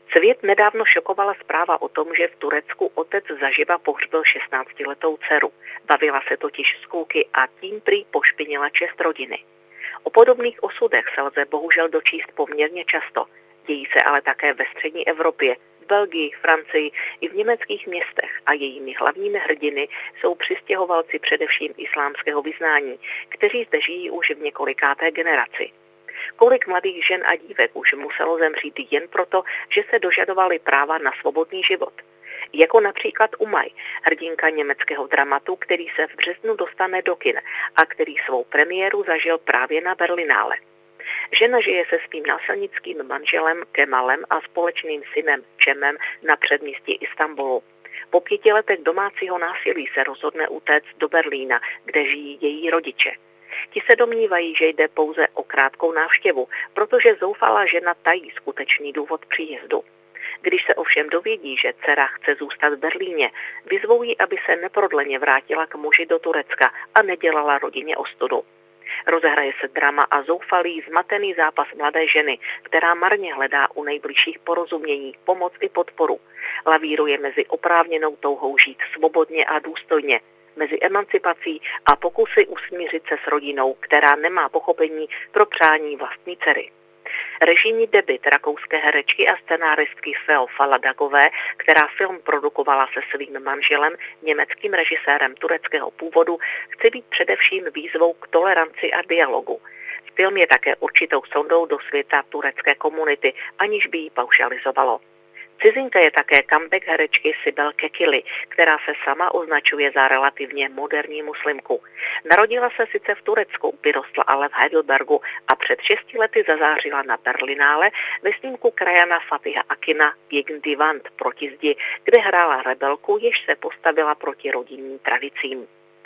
Svět nedávno šokovala zpráva o tom, že v Turecku otec zaživa pohřbil 16letou dceru. Bavila se totiž s kluky a tím prý pošpinila čest rodiny. O podobných osudech se lze bohužel dočíst poměrně často. Dějí se ale také ve střední Evropě, v Belgii, Francii i v německých městech a jejími hlavními hrdiny jsou přistěhovalci především islámského vyznání, kteří zde žijí už v několikáté generaci. Kolik mladých žen a dívek už muselo zemřít jen proto, že se dožadovali práva na svobodný život. Jako například Umaj, hrdinka německého dramatu, který se v březnu dostane do kin a který svou premiéru zažil právě na Berlinále. Žena žije se svým násilnickým manželem Kemalem a společným synem Čemem na předměstí Istanbulu. Po 5 letech domácího násilí se rozhodne utéct do Berlína, kde žijí její rodiče. Ti se domnívají, že jde pouze o krátkou návštěvu, protože zoufalá žena tají skutečný důvod příjezdu. Když se ovšem dovědí, že dcera chce zůstat v Berlíně, vyzvou ji, aby se neprodleně vrátila k muži do Turecka a nedělala rodině ostudu. Rozehraje se drama a zoufalý, zmatený zápas mladé ženy, která marně hledá u nejbližších porozumění, pomoc i podporu. Lavíruje mezi oprávněnou touhou žít svobodně a důstojně, mezi emancipací a pokusy usmířit se s rodinou, která nemá pochopení pro přání vlastní dcery. Režijní debut rakouské herečky a scenáristky Feo Faladagové, která film produkovala se svým manželem, německým režisérem tureckého původu, chce být především výzvou k toleranci a dialogu. Film je také určitou sondou do světa turecké komunity, aniž by ji paušalizovalo. Cizinka je také comeback herečky Sibel Kekili, která se sama označuje za relativně moderní muslimku. Narodila se sice v Turecku, vyrostla ale v Heidelbergu a před 6 lety zazářila na Berlinále ve snímku krajana Fatiha Akina Gegen die Wand proti zdi, kde hrála rebelku, jež se postavila proti rodinným tradicím.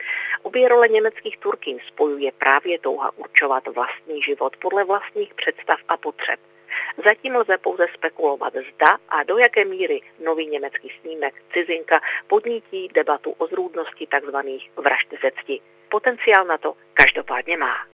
Obě role německých Turkyň spojuje právě touha určovat vlastní život podle vlastních představ a potřeb. Zatím lze pouze spekulovat, zda a do jaké míry nový německý snímek Cizinka podnítí debatu o zrůdnosti tzv. Vražd ze cti. Potenciál na to každopádně má.